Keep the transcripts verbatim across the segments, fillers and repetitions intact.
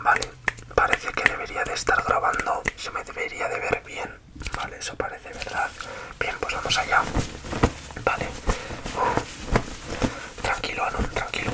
Vale, parece que debería de estar grabando, se me debería de ver bien. Vale, eso parece, ¿verdad? Bien, pues vamos allá. Vale. Uf. Tranquilo, Anon, tranquilo.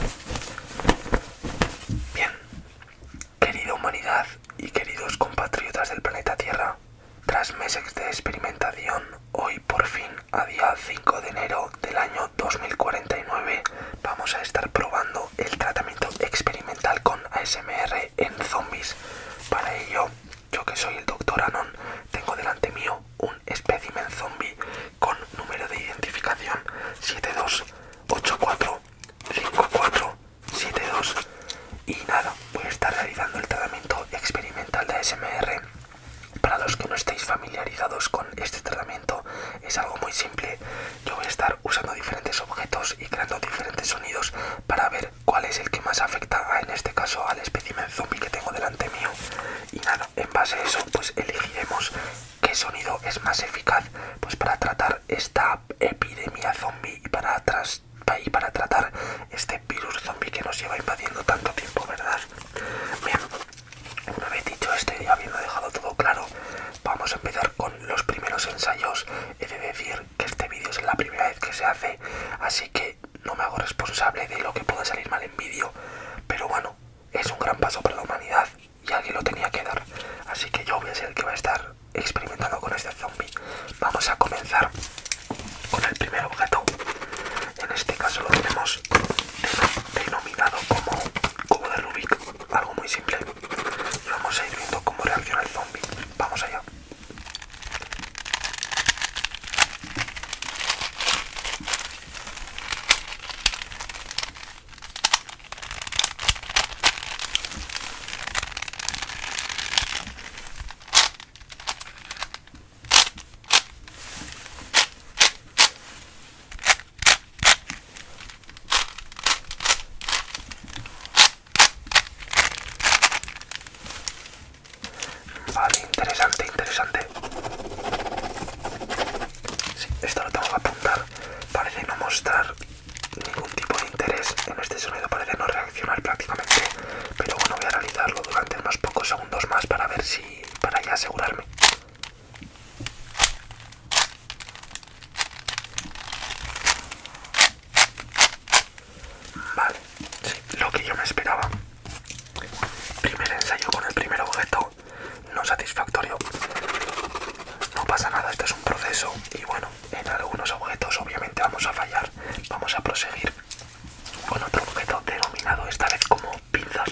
Bien. Querida humanidad y queridos compatriotas del planeta Tierra, tras meses de experimentación, hoy por fin, a día cinco de enero del año dos mil cuarenta y nueve, vamos a estar probando el tratamiento experimental con A S M R en zombies. Para ello, yo que soy el doctor Anon, tengo delante mío un espécimen zombie con número de identificación siete dos ocho cuatro cinco cuatro siete dos. Y nada, voy a estar realizando el tratamiento experimental de A S M R. Para los que no estéis familiarizados con este tratamiento, es algo muy simple. Yo voy a estar usando diferentes objetos y creando diferentes sonidos para ver cuál es el que más afecta a, en este caso, al espécimen zombie que tengo delante mío. Y nada, en base a eso, pues elegiremos qué sonido es más eficaz pues para tratar esta epidemia zombie y para, tras, y para tratar este virus zombie que nos lleva invadiendo tanto tiempo, ¿verdad? Bien. Una vez dicho esto y habiendo dejado todo claro, vamos a empezar con los primeros ensayos. He de decir que este vídeo es la primera vez que se hace, así que no me hago responsable de lo que pueda salir mal en vídeo. Pero bueno, es un gran paso para la humanidad y alguien lo tenía que dar. Así que yo voy a ser el que va a estar experimentando con este zombie. Vamos a comenzar con el primer objeto. En este caso lo tenemos denominado como cubo de Rubik, algo muy simple. Y vamos a ir viendo cómo reacciona el zombie. Vamos allá. Vale, interesante, interesante. Sí, esto lo tengo que apuntar. Parece no mostrar ningún tipo de interés en este sonido, parece no reaccionar prácticamente. Pero bueno, voy a realizarlo durante unos pocos segundos más para ver si... para ya asegurarme. Vale, sí, lo que yo me esperaba. Primer ensayo con el primer objeto. No satisfactorio. No pasa nada, esto es un proceso y bueno, en algunos objetos obviamente vamos a fallar. Vamos a proseguir con otro objeto denominado esta vez como pinzas.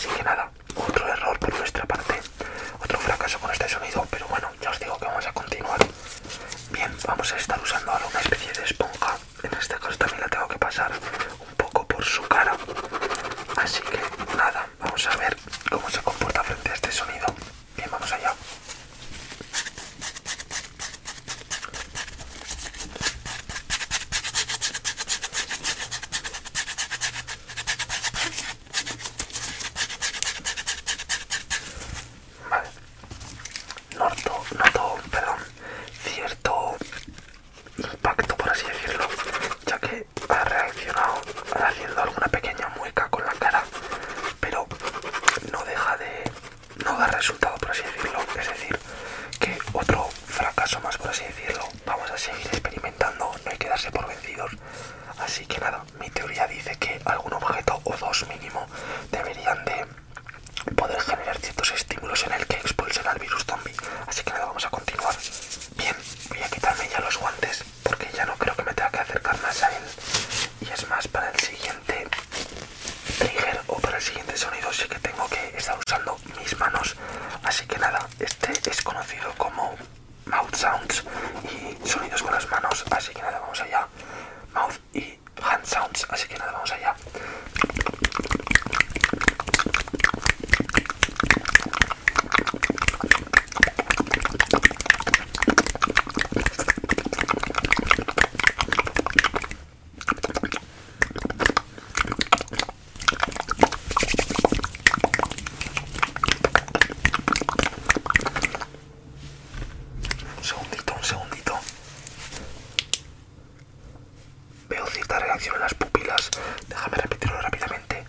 Así que nada, otro error por nuestra parte, otro fracaso con este sonido, pero bueno, ya os digo que vamos a continuar. Bien, vamos a estar usando ahora una especie de esponja. En este caso también la tengo que pasar un poco por su cara. Así que nada, vamos a ver cómo se comporta frente a este sonido. Bien, vamos allá. Vale. Noto, noto, perdón, cierto impacto, por así decirlo, ya que ha reaccionado haciendo alguna pequeña mueca con la cara, pero no deja de no dar resultado, por así decirlo. Es decir, que otro fracaso más, por así decirlo. Vamos a seguir experimentando, no hay que darse por vencidos. Así que nada, mi teoría dice que algún objeto o dos mínimo deberían de poder generar ciertos estímulos en el que expulsen al virus zombie. Así que nada, vamos a continuar. Bien, voy a quitarme ya los guantes porque ya no creo que me tenga que acercar más a él. Y es más, para el siguiente trigger o para el siguiente sonido sí que tengo que estar usando mis manos. Así que nada, este es conocido como mouth sounds y sonidos con las manos. Así que nada, vamos allá. Mouth y hand sounds. Así que nada, vamos allá. Un segundito, un segundito. Veo cierta reacción en las pupilas. Déjame repetirlo rápidamente.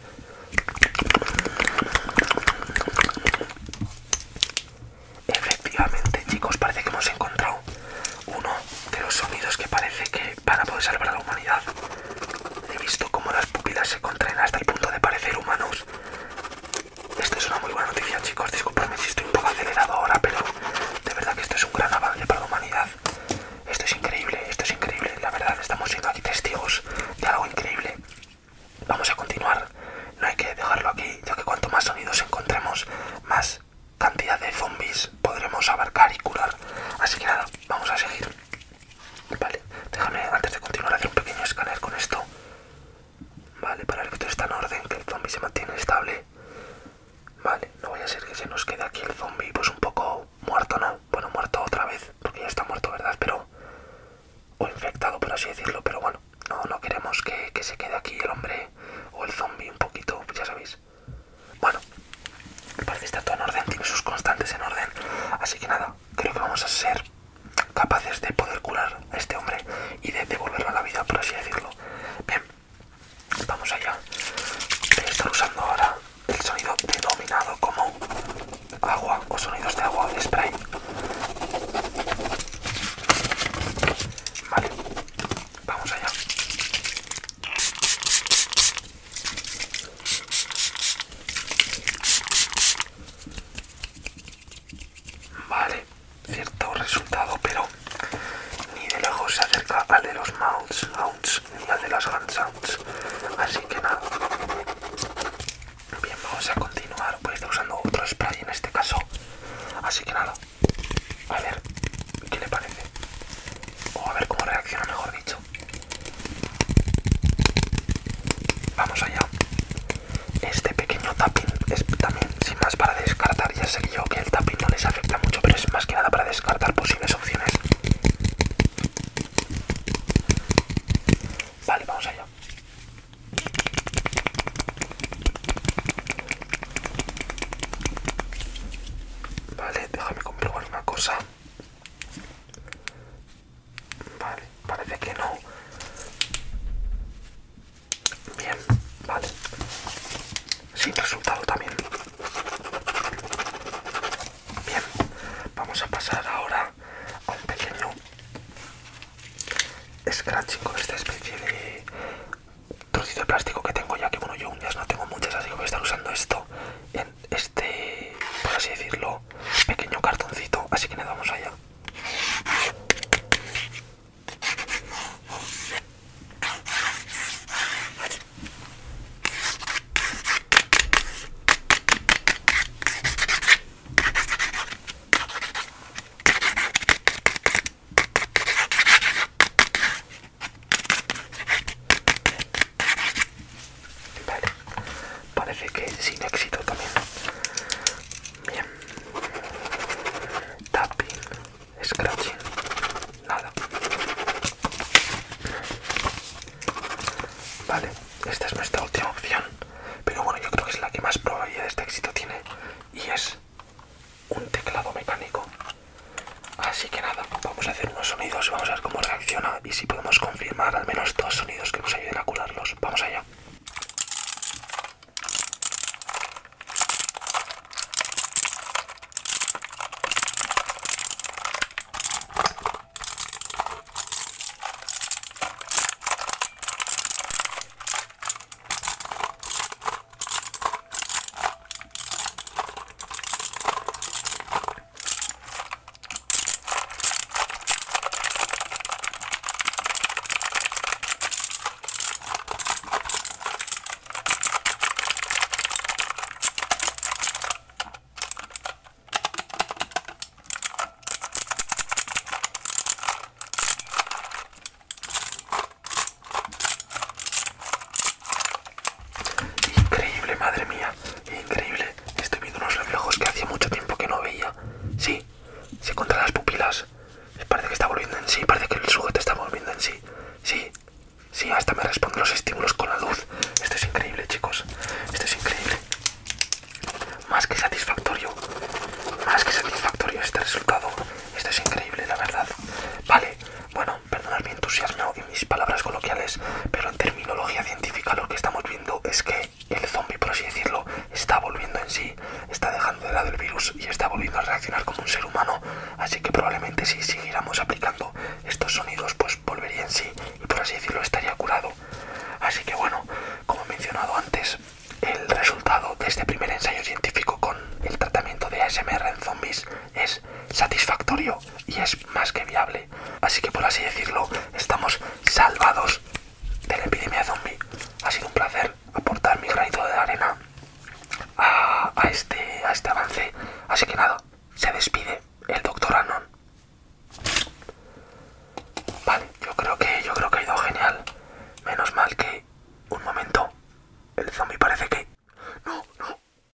Efectivamente, chicos, parece que hemos encontrado uno de los sonidos que parece que van a poder salvar a la humanidad. He visto cómo las pupilas se contraen hasta el punto de parecer humanos. Esto es una muy buena noticia, chicos. Disculpadme si estoy un poco acelerado ahora, pero de verdad que esto es un gran avance para la humanidad. Esto es increíble, esto es increíble. La verdad, estamos siendo aquí testigos de algo increíble. Vamos a continuar. No hay que dejarlo aquí, ya que cuanto más sonidos encontremos, más cantidad de zombies podremos abarcar y curar. Así que nada, vamos a seguir. Vale, déjame antes de continuar hacer un pequeño escáner con esto. Vale, para ver que todo está en orden, que el zombie se mantiene estable. Vale, no vaya a ser que se nos quede aquí el zombie pues un poco muerto, ¿no? Bueno, muerto otra vez, porque ya está muerto, ¿verdad? Pero... o infectado, por así decirlo, pero bueno, no, no queremos que, que se quede aquí el hombre o el zombie un poquito, pues ya sabéis. Bueno, parece estar todo en orden, tiene sus constantes en orden, así que nada, creo que vamos a ser capaces de poder curar a este hombre y de devolverlo a la vida, por así decirlo. Bien, vamos allá. Voy a estar usando ahora el sonido denominado como agua o sonidos de agua de spray. Vale, vamos allá. Vale, cierto resultado, pero ni de lejos se acerca al de los mouth sounds ni al de las hand sounds. Así que nada. Bien, vamos a continuar. Voy a estar usando otro spray en este caso. Así que nada. A ver qué le parece. O a ver cómo reacciona, mejor dicho. Vamos allá. Este pequeño tapping es también sin más para descartar. Ya sé yo que el tapping no les afecta mucho, pero es más que nada para descartar posibles opciones. Vale, vamos allá. Vale, déjame comprobar una cosa. Vale, parece que no. Bien, vale. Sin resultado también. Bien, vamos a pasar ahora a un pequeño scratching con esta especie de trocito de plástico que tengo, ya que bueno, yo uñas no tengo muchas, así que voy a estar usando esto en este, por así decirlo, pequeño cartoncito. Así que nada, vamos allá. que si siguiéramos aplicando estos sonidos pues volvería en sí y por así decirlo estaría curado. Así que bueno, como he mencionado antes, el resultado de este primer ensayo científico con el tratamiento de A S M R en zombies es satisfactorio y es más que viable. Así que por así decirlo, estamos salvados de la epidemia zombie. Ha sido un placer aportar mi granito de arena a, a, este, a este avance. Así que nada, se despide